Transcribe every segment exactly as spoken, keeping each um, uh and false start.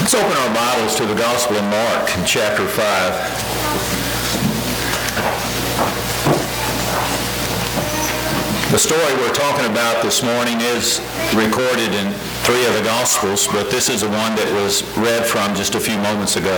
Let's open our Bibles to the Gospel of Mark in chapter five. The story we're talking about this morning is recorded in three of the Gospels, but this is the one that was read from just a few moments ago.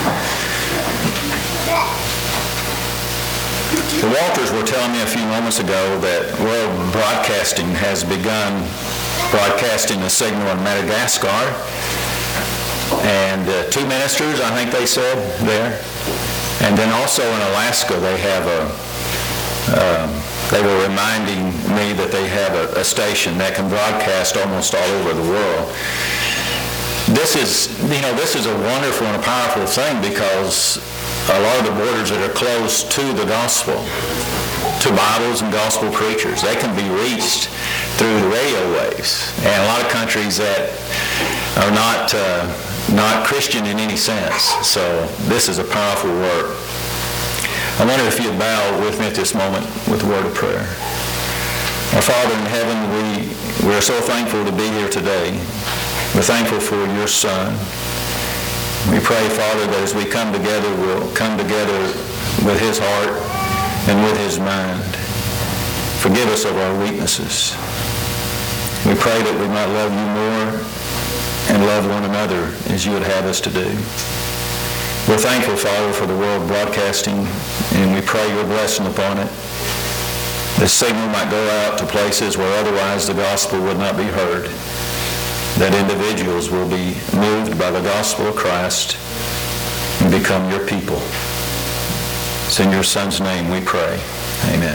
The Walters were telling me a few moments ago that World Broadcasting has begun broadcasting a signal in Madagascar. And uh, two ministers, I think they said, there. And then also in Alaska, they have a, um, they were reminding me that they have a, a station that can broadcast almost all over the world. This is, you know, this is a wonderful and a powerful thing because a lot of the borders that are close to the gospel, to Bibles and gospel preachers, they can be reached through the radio waves. And a lot of countries that are not uh, not Christian in any sense. So this is a powerful work. I wonder if you'd bow with me at this moment with a word of prayer. Our Father in heaven, we, we're so thankful to be here today. We're thankful for your Son. We pray, Father, that as we come together, we'll come together with his heart and with his mind. Forgive us of our weaknesses. We pray that we might love you more and love one another as you would have us to do. We're thankful, Father, for the World Broadcasting, and we pray your blessing upon it. The signal might go out to places where otherwise the gospel would not be heard, that individuals will be moved by the gospel of Christ and become your people. It's in your Son's name we pray. Amen.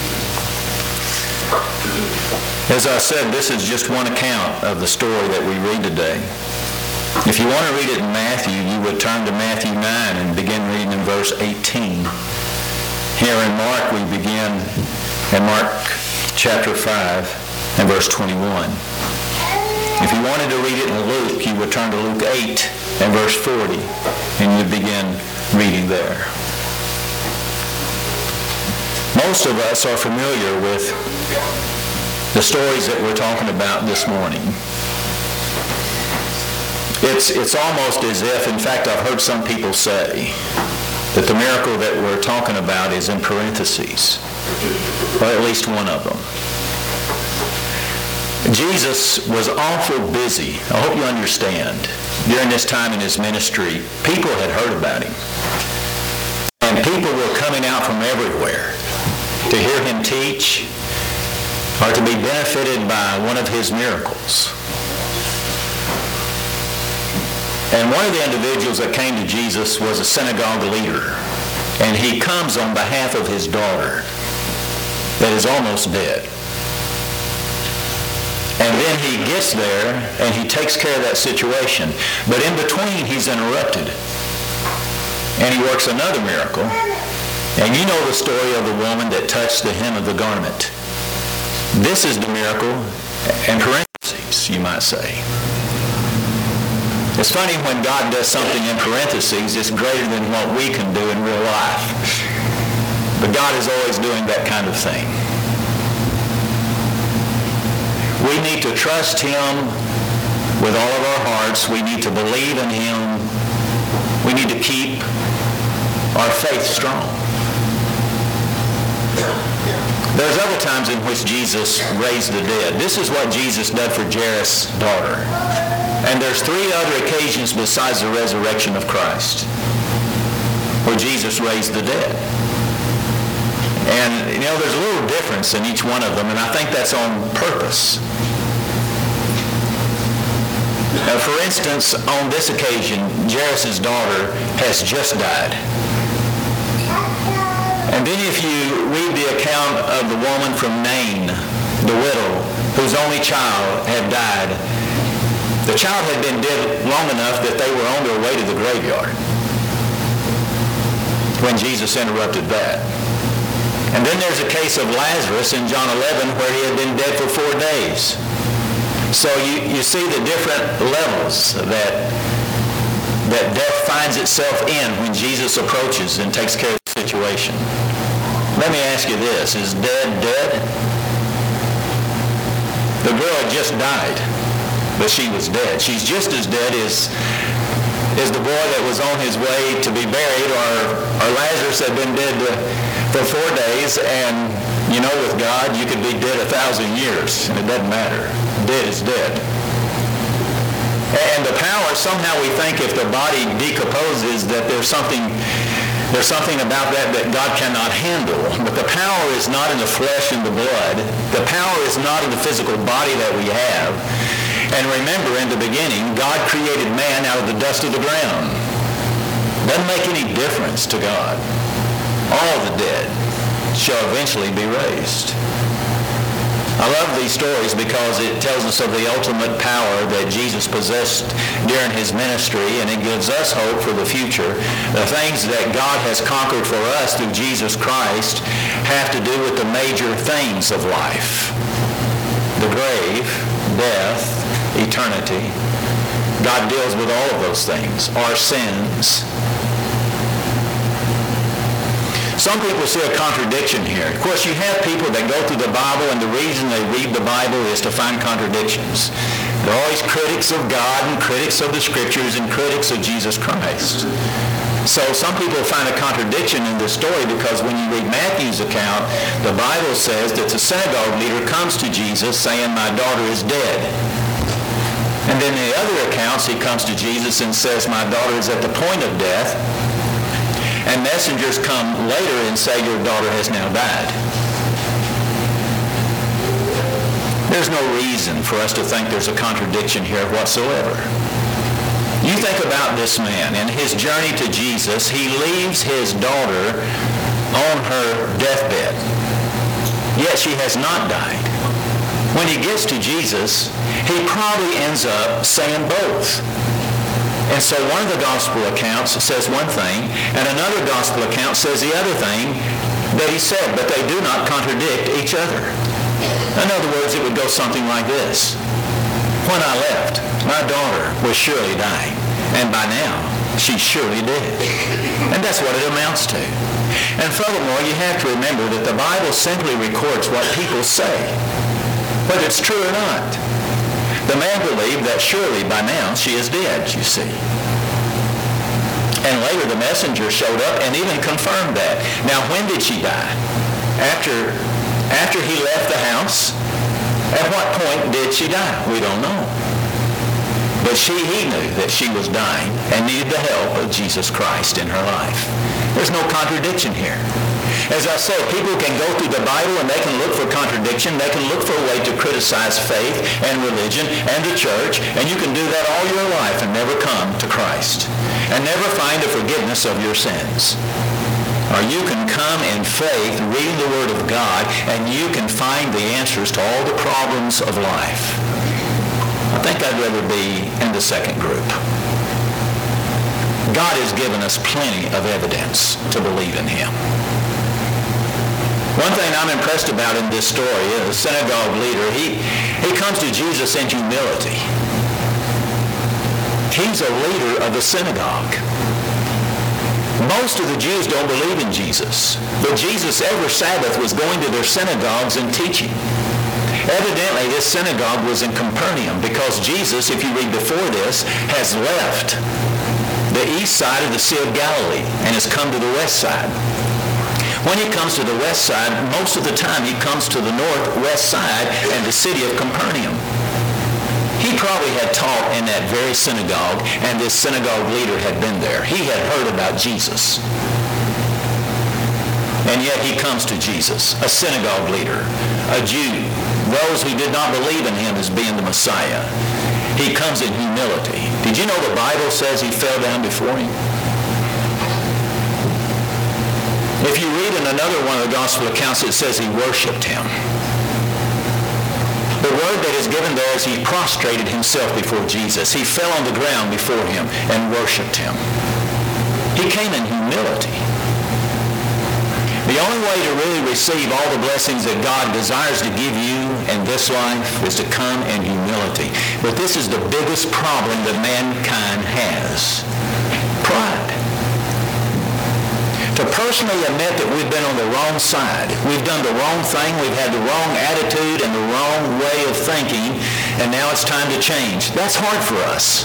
As I said, this is just one account of the story that we read today. If you want to read it in Matthew, you would turn to Matthew nine and begin reading in verse eighteen. Here in Mark, we begin in Mark chapter five and verse twenty-one. If you wanted to read it in Luke, you would turn to Luke eight and verse forty, and you'd begin reading there. Most of us are familiar with the stories that we're talking about this morning. It's, it's almost as if, in fact, I've heard some people say that the miracle that we're talking about is in parentheses, or at least one of them. Jesus was awful busy. I hope you understand. During this time in his ministry, people had heard about him. And people were coming out from everywhere to hear him teach or to be benefited by one of his miracles. And one of the individuals that came to Jesus was a synagogue leader. And he comes on behalf of his daughter that is almost dead. And then he gets there and he takes care of that situation. But in between, he's interrupted. And he works another miracle. And you know the story of the woman that touched the hem of the garment. This is the miracle in parentheses, you might say. It's funny when God does something in parentheses, it's greater than what we can do in real life. But God is always doing that kind of thing. We need to trust him with all of our hearts. We need to believe in him. We need to keep our faith strong. There's other times in which Jesus raised the dead. This is what Jesus did for Jairus' daughter. And there's three other occasions besides the resurrection of Christ where Jesus raised the dead. And, you know, there's a little difference in each one of them, and I think that's on purpose. Now, for instance, on this occasion, Jairus' daughter has just died. And then if you read the account of the woman from Nain, the widow, whose only child had died, the child had been dead long enough that they were on their way to the graveyard when Jesus interrupted that. And then there's a case of Lazarus in John eleven where he had been dead for four days. So you, you see the different levels that, that death finds itself in when Jesus approaches and takes care of the situation. Let me ask you this. Is dead dead? The girl had just died. but she was dead. She's just as dead as, as the boy that was on his way to be buried, or, or Lazarus had been dead to, for four days, and you know with God you could be dead a thousand years, and it doesn't matter. Dead is dead. And the power, somehow we think if the body decomposes that there's something There's something about that that God cannot handle. But the power is not in the flesh and the blood. The power is not in the physical body that we have. And remember, in the beginning, God created man out of the dust of the ground. Doesn't make any difference to God. All the dead shall eventually be raised. I love these stories because it tells us of the ultimate power that Jesus possessed during his ministry, and it gives us hope for the future. The things that God has conquered for us through Jesus Christ have to do with the major things of life. The grave, death, eternity. God deals with all of those things. Our sins. Some people see a contradiction here. Of course, you have people that go through the Bible, and the reason they read the Bible is to find contradictions. They're always critics of God and critics of the Scriptures and critics of Jesus Christ. So some people find a contradiction in this story because when you read Matthew's account, the Bible says that the synagogue leader comes to Jesus saying, "My daughter is dead." And then in the other accounts, he comes to Jesus and says, "My daughter is at the point of death." And messengers come later and say, "Your daughter has now died." There's no reason for us to think there's a contradiction here whatsoever. You think about this man and his journey to Jesus. He leaves his daughter on her deathbed, yet she has not died. When he gets to Jesus, he probably ends up saying both. And so one of the gospel accounts says one thing, and another gospel account says the other thing that he said, but they do not contradict each other. In other words, it would go something like this. When I left, my daughter was surely dying, and by now, she's surely dead. And that's what it amounts to. And furthermore, you have to remember that the Bible simply records what people say, whether it's true or not. The man believed that surely by now she is dead, you see. And later the messenger showed up and even confirmed that. Now, when did she die? After, after he left the house? At what point did she die? We don't know. But she, he knew that she was dying and needed the help of Jesus Christ in her life. There's no contradiction here. As I said, people can go through the Bible and they can look for contradiction. They can look for a way to criticize faith and religion and the church, and you can do that all your life and never come to Christ and never find the forgiveness of your sins. Or you can come in faith, reading the Word of God, and you can find the answers to all the problems of life. I think I'd rather be in the second group. God has given us plenty of evidence to believe in him. One thing I'm impressed about in this story is the synagogue leader, he, he comes to Jesus in humility. He's a leader of the synagogue. Most of the Jews don't believe in Jesus, but Jesus every Sabbath was going to their synagogues and teaching. Evidently, this synagogue was in Capernaum because Jesus, if you read before this, has left the east side of the Sea of Galilee and has come to the west side. When he comes to the west side, most of the time he comes to the northwest side and the city of Capernaum. He probably had taught in that very synagogue, and this synagogue leader had been there. He had heard about Jesus. And yet he comes to Jesus, a synagogue leader, a Jew, those who did not believe in him as being the Messiah. He comes in humility. Did you know the Bible says he fell down before him? If you read in another one of the gospel accounts, it says he worshiped him. The word that is given there is he prostrated himself before Jesus. He fell on the ground before him and worshiped him. He came in humility. The only way to really receive all the blessings that God desires to give you in this life is to come in humility. But this is the biggest problem that mankind has. Pride. To personally admit that we've been on the wrong side. We've done the wrong thing. We've had the wrong attitude and the wrong way of thinking, and now it's time to change. That's hard for us.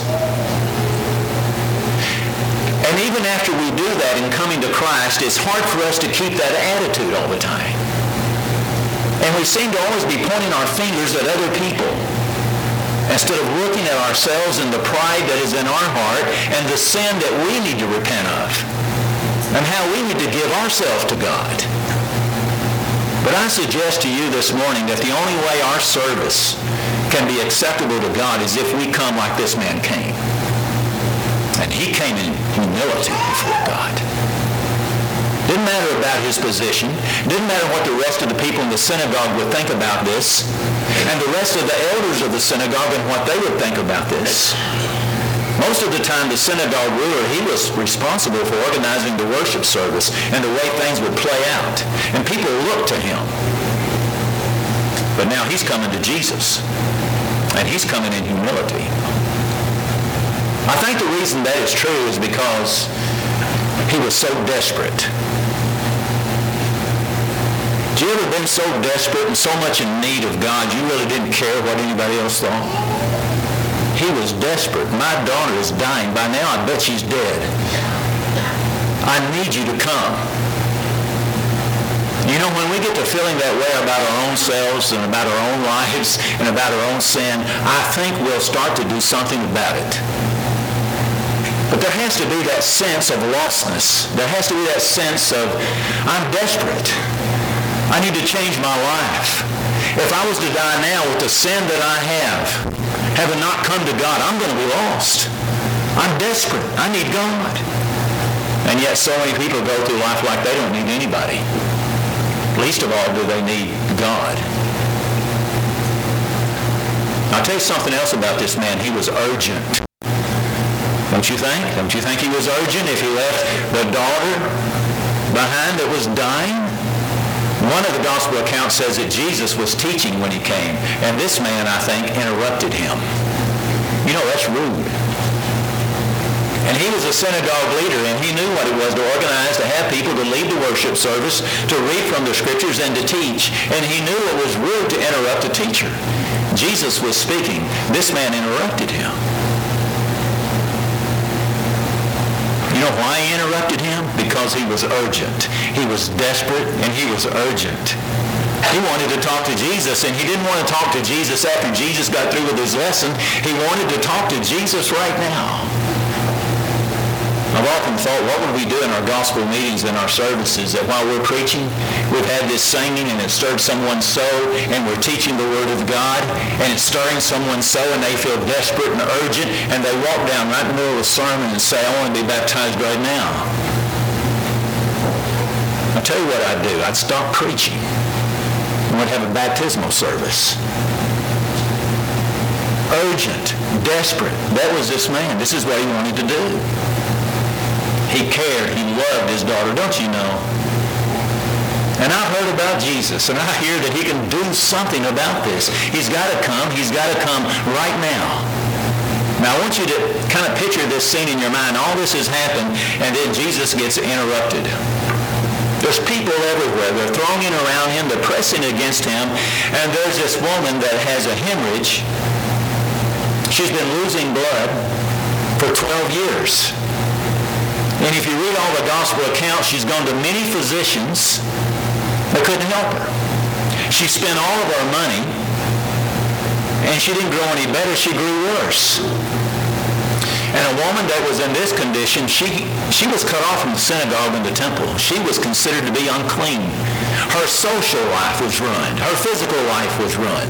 And even after we do that in coming to Christ, it's hard for us to keep that attitude all the time. And we seem to always be pointing our fingers at other people instead of looking at ourselves and the pride that is in our heart and the sin that we need to repent of and how we need to give ourselves to God. But I suggest to you this morning that the only way our service can be acceptable to God is if we come like this man came. And he came in humility before God. Didn't matter about his position. Didn't matter what the rest of the people in the synagogue would think about this. And the rest of the elders of the synagogue and what they would think about this. Most of the time, the synagogue ruler, he was responsible for organizing the worship service and the way things would play out. And people looked to him. But now he's coming to Jesus. And he's coming in humility. I think the reason that is true is because he was so desperate. Have you ever been so desperate and so much in need of God you really didn't care what anybody else thought? He was desperate. My daughter is dying. By now I bet she's dead. I need you to come. You know, when we get to feeling that way about our own selves and about our own lives and about our own sin, I think we'll start to do something about it. But there has to be that sense of lostness. There has to be that sense of, I'm desperate. I need to change my life. If I was to die now with the sin that I have, having not come to God, I'm going to be lost. I'm desperate. I need God. And yet so many people go through life like they don't need anybody. Least of all do they need God. I'll tell you something else about this man. He was urgent. Don't you think? Don't you think he was urgent if he left the daughter behind that was dying? One of the gospel accounts says that Jesus was teaching when he came, and this man, I think, interrupted him. You know, that's rude. And he was a synagogue leader, and he knew what it was to organize, to have people to lead the worship service, to read from the scriptures, and to teach. And he knew it was rude to interrupt a teacher. Jesus was speaking. This man interrupted him. You know why he interrupted him? Because he was urgent. He was desperate and he was urgent. He wanted to talk to Jesus, and he didn't want to talk to Jesus after Jesus got through with his lesson. He wanted to talk to Jesus right now. I've often thought, what would we do in our gospel meetings and our services, that while we're preaching, we've had this singing and it stirred someone's soul, and we're teaching the Word of God, and it's stirring someone's soul, and they feel desperate and urgent, and they walk down right in the middle of the sermon and say, I want to be baptized right now. I'll tell you what I'd do. I'd stop preaching and we'd have a baptismal service. Urgent, desperate. That was this man. This is what he wanted to do. He cared. He loved his daughter, don't you know? And I've heard about Jesus, and I hear that he can do something about this. He's got to come. He's got to come right now. Now, I want you to kind of picture this scene in your mind. All this has happened, and then Jesus gets interrupted. There's people everywhere. They're thronging around him. They're pressing against him. And there's this woman that has a hemorrhage. She's been losing blood for twelve years. And if you read all the gospel accounts, she's gone to many physicians that couldn't help her. She spent all of her money, and she didn't grow any better. She grew worse. And a woman that was in this condition, she, she was cut off from the synagogue and the temple. She was considered to be unclean. Her social life was ruined. Her physical life was ruined.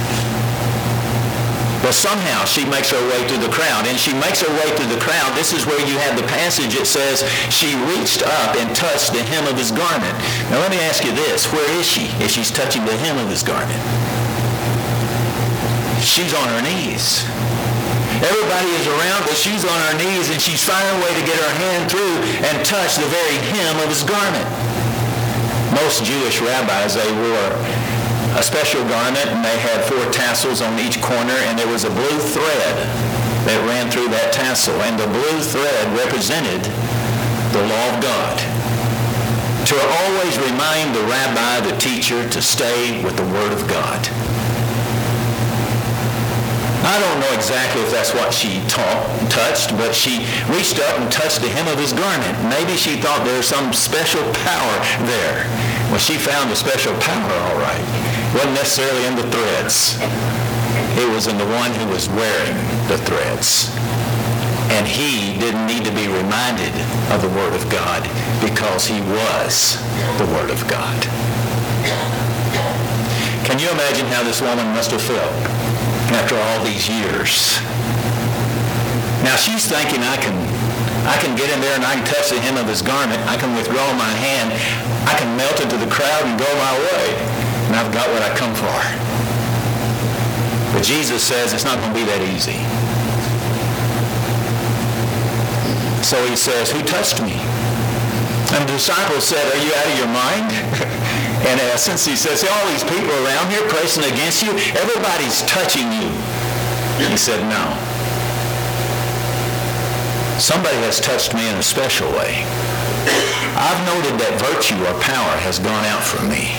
But somehow she makes her way through the crowd. And she makes her way through the crowd. This is where you have the passage that says she reached up and touched the hem of his garment. Now let me ask you this. Where is she if she's touching the hem of his garment? She's on her knees. Everybody is around, but she's on her knees, and she's finding a way to get her hand through and touch the very hem of his garment. Most Jewish rabbis, they wore a special garment, and they had four tassels on each corner, and there was a blue thread that ran through that tassel, and the blue thread represented the law of God. to always remind the rabbi, the teacher, to stay with the Word of God. I don't know exactly if that's what she taught, touched, but she reached up and touched the hem of his garment. Maybe she thought there was some special power there. Well, she found a special power, all right. It wasn't necessarily in the threads. It was in the one who was wearing the threads. And he didn't need to be reminded of the Word of God because he was the Word of God. Can you imagine how this woman must have felt after all these years? Now she's thinking, I can I can get in there and I can touch the hem of his garment. I can withdraw my hand. I can melt into the crowd and go my way. And I've got what I come for. But Jesus says it's not going to be that easy. So he says, who touched me? And the disciples said, are you out of your mind? In essence, he says, see all these people around here pressing against you? Everybody's touching you. He said, no. Somebody has touched me in a special way. I've noted that virtue or power has gone out from me.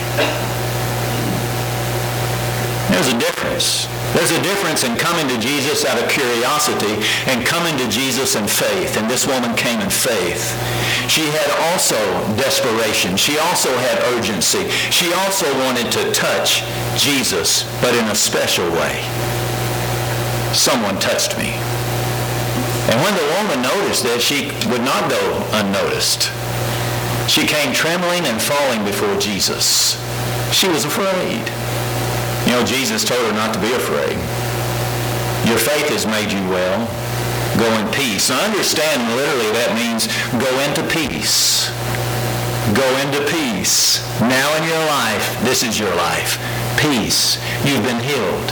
There's a difference. There's a difference in coming to Jesus out of curiosity and coming to Jesus in faith. And this woman came in faith. She had also desperation. She also had urgency. She also wanted to touch Jesus, but in a special way. Someone touched me. And when the woman noticed that, she would not go unnoticed. She came trembling and falling before Jesus. She was afraid. You know, Jesus told her not to be afraid. Your faith has made you well. Go in peace. Now understand, literally, that means go into peace. Go into peace. Now in your life, this is your life. Peace. You've been healed.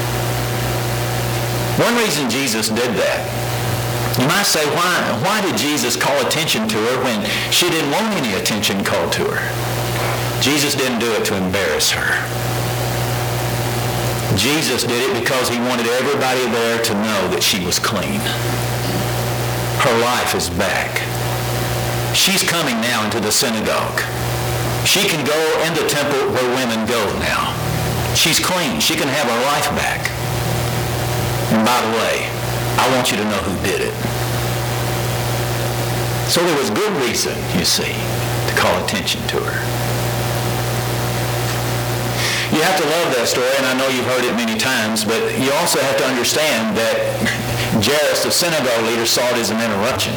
One reason Jesus did that, you might say, why, why did Jesus call attention to her when she didn't want any attention called to her? Jesus didn't do it to embarrass her. Jesus did it because he wanted everybody there to know that she was clean. Her life is back. She's coming now into the synagogue. She can go in the temple where women go now. She's clean. She can have her life back. And by the way, I want you to know who did it. So there was good reason, you see, to call attention to her. You have to love that story, and I know you've heard it many times, but you also have to understand that Jairus, the synagogue leader, saw it as an interruption.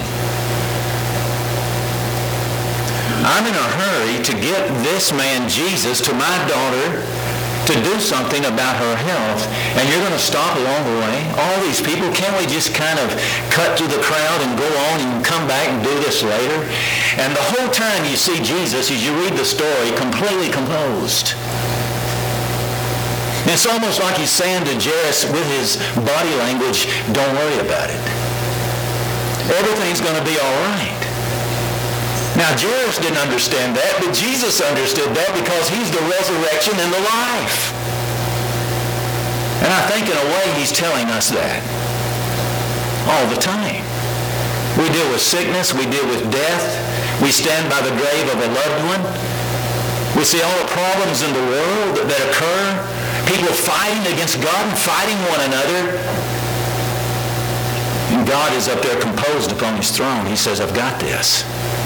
I'm in a hurry to get this man, Jesus, to my daughter to do something about her health, and you're going to stop along the way? All these people, can't we just kind of cut through the crowd and go on and come back and do this later? And the whole time you see Jesus, as you read the story, completely composed. It's almost like he's saying to Jairus with his body language, don't worry about it. Everything's going to be all right. Now, Jairus didn't understand that, but Jesus understood that because he's the resurrection and the life. And I think in a way he's telling us that all the time. We deal with sickness. We deal with death. We stand by the grave of a loved one. We see all the problems in the world that, that occur. People fighting against God and fighting one another. And God is up there composed upon his throne. He says, I've got this.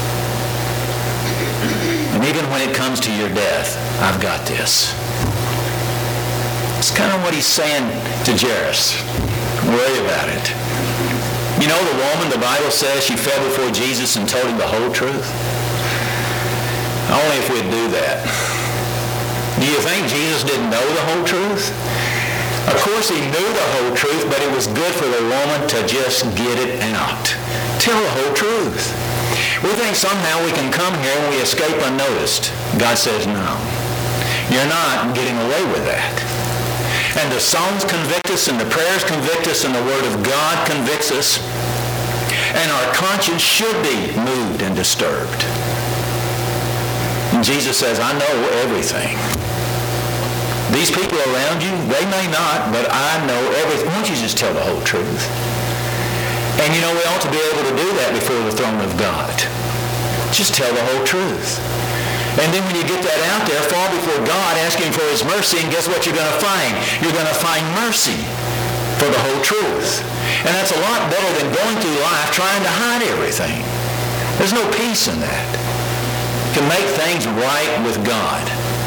And even when it comes to your death, I've got this. It's kind of what he's saying to Jairus. Don't worry about it. You know, the woman, the Bible says, she fell before Jesus and told him the whole truth. Only if we'd do that. Do you think Jesus didn't know the whole truth? Of course he knew the whole truth, but it was good for the woman to just get it out. Tell the whole truth. We think somehow we can come here and we escape unnoticed. God says no. You're not getting away with that. And the songs convict us, and the prayers convict us, and the Word of God convicts us. And our conscience should be moved and disturbed. And Jesus says, I know everything. These people around you, they may not, but I know everything. Why don't you just tell the whole truth? And you know, we ought to be able to do that before the throne of God. Just tell the whole truth. And then when you get that out there, fall before God asking for his mercy, and guess what you're going to find? You're going to find mercy for the whole truth. And that's a lot better than going through life trying to hide everything. There's no peace in that. To make things right with God.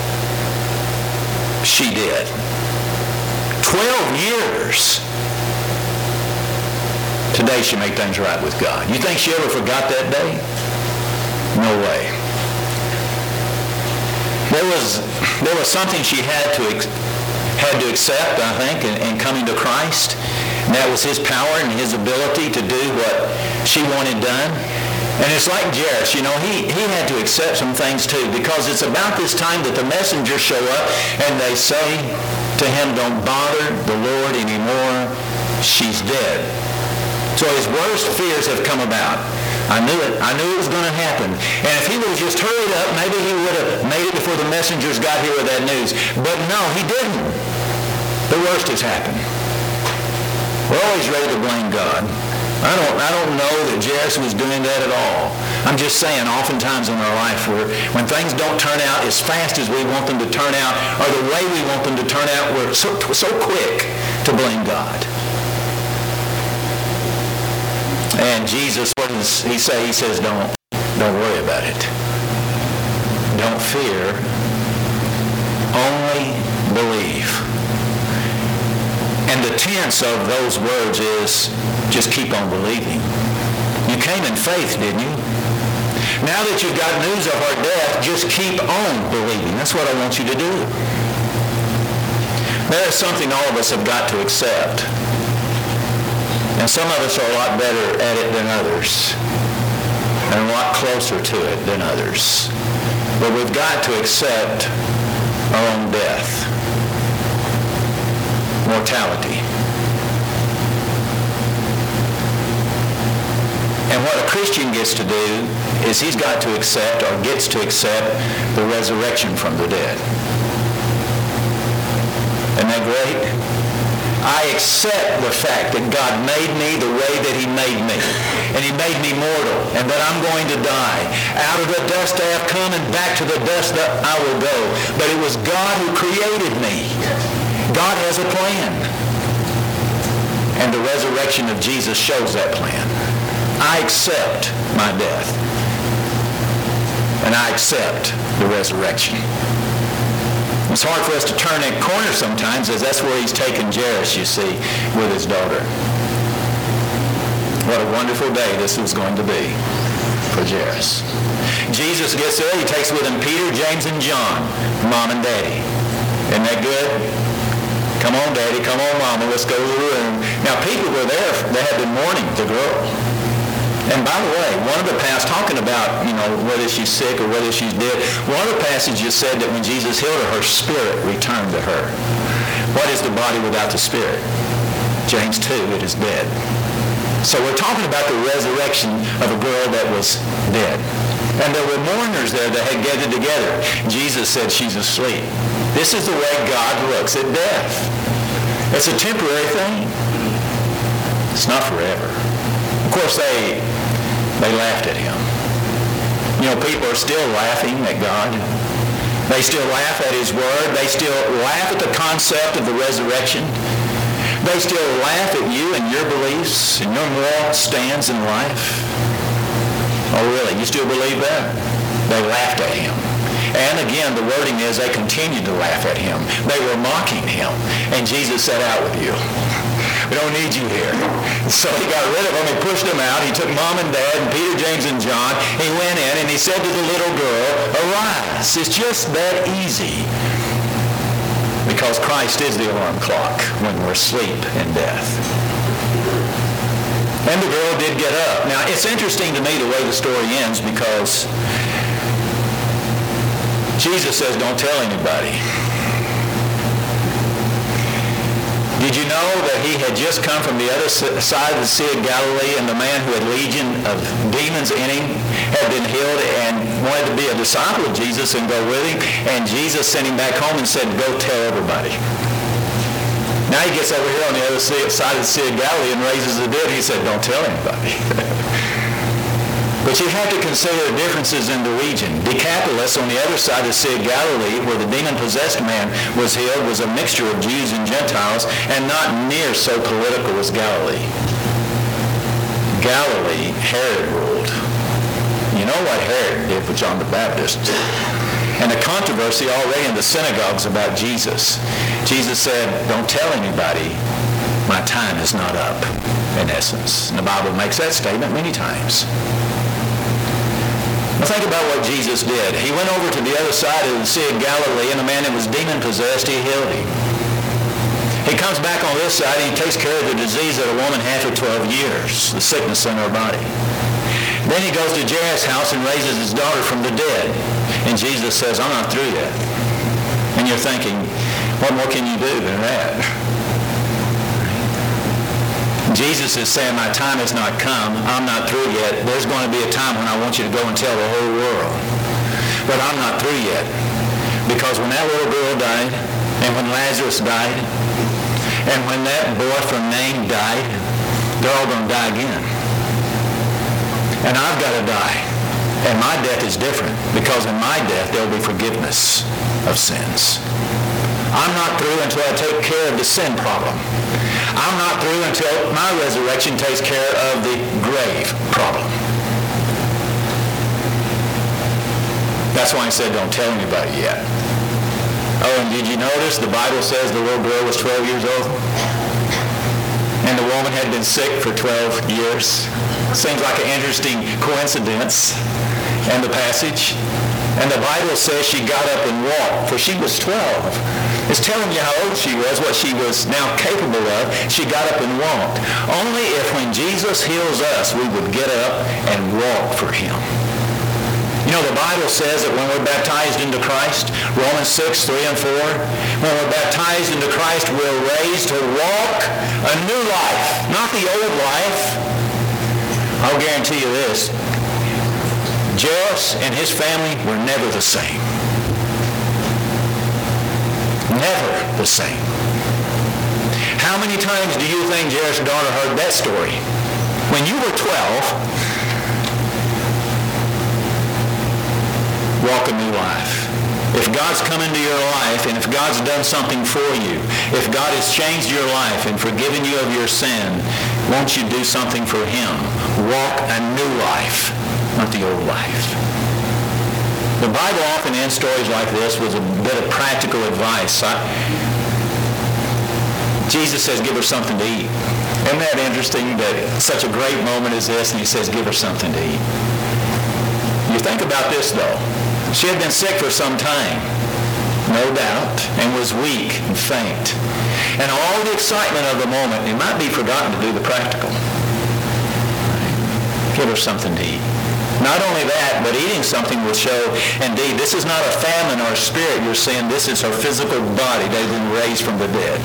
She did. Twelve years. Today she made things right with God. You think she ever forgot that day? No way. There was there was something she had to had to accept, I think, in, in coming to Christ. And that was his power and his ability to do what she wanted done. And it's like Jairus, you know, he, he had to accept some things too, because it's about this time that the messengers show up and they say to him, don't bother the Lord anymore, she's dead. So his worst fears have come about. I knew it. I knew it was going to happen. And if he would have just hurried up, maybe he would have made it before the messengers got here with that news. But no, he didn't. The worst has happened. We're always ready to blame God. I don't, I don't know that Jairus was doing that at all. I'm just saying, oftentimes in our life, we're, when things don't turn out as fast as we want them to turn out, or the way we want them to turn out, we're so, so quick to blame God. And Jesus, what does he say? He says, don't, don't worry about it. Don't fear. Only believe. And the tense of those words is just keep on believing. You came in faith, didn't you? Now that you've got news of our death, just keep on believing. That's what I want you to do. There is something all of us have got to accept. And some of us are a lot better at it than others, and a lot closer to it than others. But we've got to accept our own death, mortality. And what a Christian gets to do is he's got to accept, or gets to accept, the resurrection from the dead. Isn't that great? I accept the fact that God made me the way that he made me. And he made me mortal, and that I'm going to die. Out of the dust I have come, and back to the dust that I will go. But it was God who created me. God has a plan. And the resurrection of Jesus shows that plan. I accept my death. And I accept the resurrection. It's hard for us to turn that corner sometimes, as that's where he's taken Jairus, you see, with his daughter. What a wonderful day this was going to be for Jairus. Jesus gets there. He takes with him Peter, James, and John, Mom and Daddy. Isn't that good? Come on, Daddy. Come on, Mama. Let's go to the room. Now, people were there. They had been mourning the girl. And by the way, one of the passages talking about, you know, whether she's sick or whether she's dead, one of the passages said that when Jesus healed her, her spirit returned to her. What is the body without the spirit? James two, it is dead. So we're talking about the resurrection of a girl that was dead. And there were mourners there that had gathered together. Jesus said she's asleep. This is the way God looks at death. It's a temporary thing. It's not forever. Of course, they they laughed at him. You know, people are still laughing at God. They still laugh at his word. They still laugh at the concept of the resurrection. They still laugh at you and your beliefs and your moral stands in life. Oh, really? You still believe that? They laughed at him. And again, the wording is they continued to laugh at him. They were mocking him. And Jesus said, out with you. We don't need you here. So he got rid of them. He pushed them out. He took Mom and Dad and Peter, James, and John. He went in and he said to the little girl, arise. It's just that easy. Because Christ is the alarm clock when we're asleep in death. And the girl did get up. Now, it's interesting to me the way the story ends, because Jesus says, don't tell anybody. Did you know that he had just come from the other side of the Sea of Galilee, and the man who had legion of demons in him had been healed and wanted to be a disciple of Jesus and go with him? And Jesus sent him back home and said, go tell everybody. Now he gets over here on the other side of the Sea of Galilee and raises the dead. He said, don't tell anybody. But you have to consider the differences in the region. Decapolis, on the other side of the Sea of Galilee, where the demon-possessed man was healed, was a mixture of Jews and Gentiles, and not near so political as Galilee. Galilee, Herod ruled. You know what Herod did with John the Baptist. And the controversy already in the synagogues about Jesus. Jesus said, don't tell anybody, my time is not up, in essence. And the Bible makes that statement many times. Now think about what Jesus did. He went over to the other side of the Sea of Galilee, and the man that was demon-possessed, he healed him. He comes back on this side, and he takes care of the disease that a woman had for twelve years, the sickness in her body. Then he goes to Jairus' house and raises his daughter from the dead. And Jesus says, I'm not through yet. And you're thinking, what more can you do than that? Jesus is saying, my time has not come. I'm not through yet. There's going to be a time when I want you to go and tell the whole world. But I'm not through yet. Because when that little girl died, and when Lazarus died, and when that boy from Nain died, they're all going to die again. And I've got to die. And my death is different, because in my death there will be forgiveness of sins. I'm not through until I take care of the sin problem. I'm not through until my resurrection takes care of the grave problem. That's why I said don't tell anybody yet. Oh, and did you notice the Bible says the little girl was twelve years old? And the woman had been sick for twelve years. Seems like an interesting coincidence in the passage. And the Bible says she got up and walked, for she was twelve. It's telling you how old she was, what she was now capable of. She got up and walked. Only if when Jesus heals us, we would get up and walk for him. You know, the Bible says that when we're baptized into Christ, Romans six, three and four, when we're baptized into Christ, we're raised to walk a new life, not the old life. I'll guarantee you this. Jairus and his family were never the same. Never the same. How many times do you think Jairus' daughter heard that story? When you were twelve, walk a new life. If God's come into your life, and if God's done something for you, if God has changed your life and forgiven you of your sin, won't you do something for him? Walk a new life, not the old life. The Bible often ends stories like this with a bit of practical advice. I, Jesus says, give her something to eat. Isn't that interesting that such a great moment as this, and he says, give her something to eat? You think about this, though. She had been sick for some time, no doubt, and was weak and faint. And all the excitement of the moment, it might be forgotten to do the practical. Give her something to eat. Not only that, but eating something will show, indeed, this is not a famine or a spirit you're seeing. This is her physical body. They've been raised from the dead.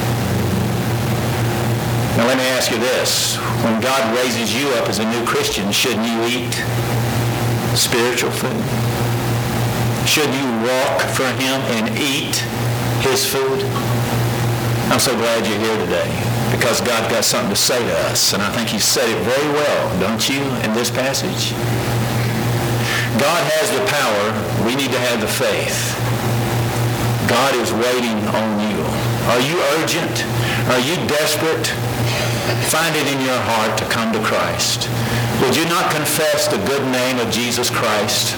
Now let me ask you this. When God raises you up as a new Christian, shouldn't you eat spiritual food? Shouldn't you walk for him and eat his food? I'm so glad you're here today, because God got something to say to us, and I think he said it very well, don't you, in this passage? God has the power. We need to have the faith. God is waiting on you. Are you urgent? Are you desperate? Find it in your heart to come to Christ. Would you not confess the good name of Jesus Christ?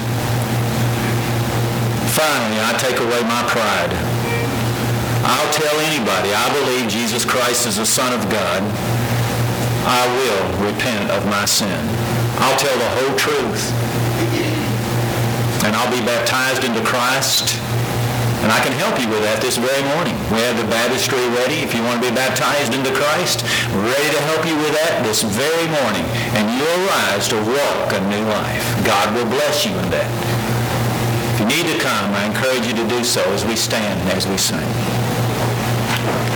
Finally, I take away my pride. I'll tell anybody I believe Jesus Christ is the Son of God. I will repent of my sin. I'll tell the whole truth. And I'll be baptized into Christ. And I can help you with that this very morning. We have the baptistry ready if you want to be baptized into Christ. Ready to help you with that this very morning. And you'll rise to walk a new life. God will bless you in that. If you need to come, I encourage you to do so as we stand and as we sing.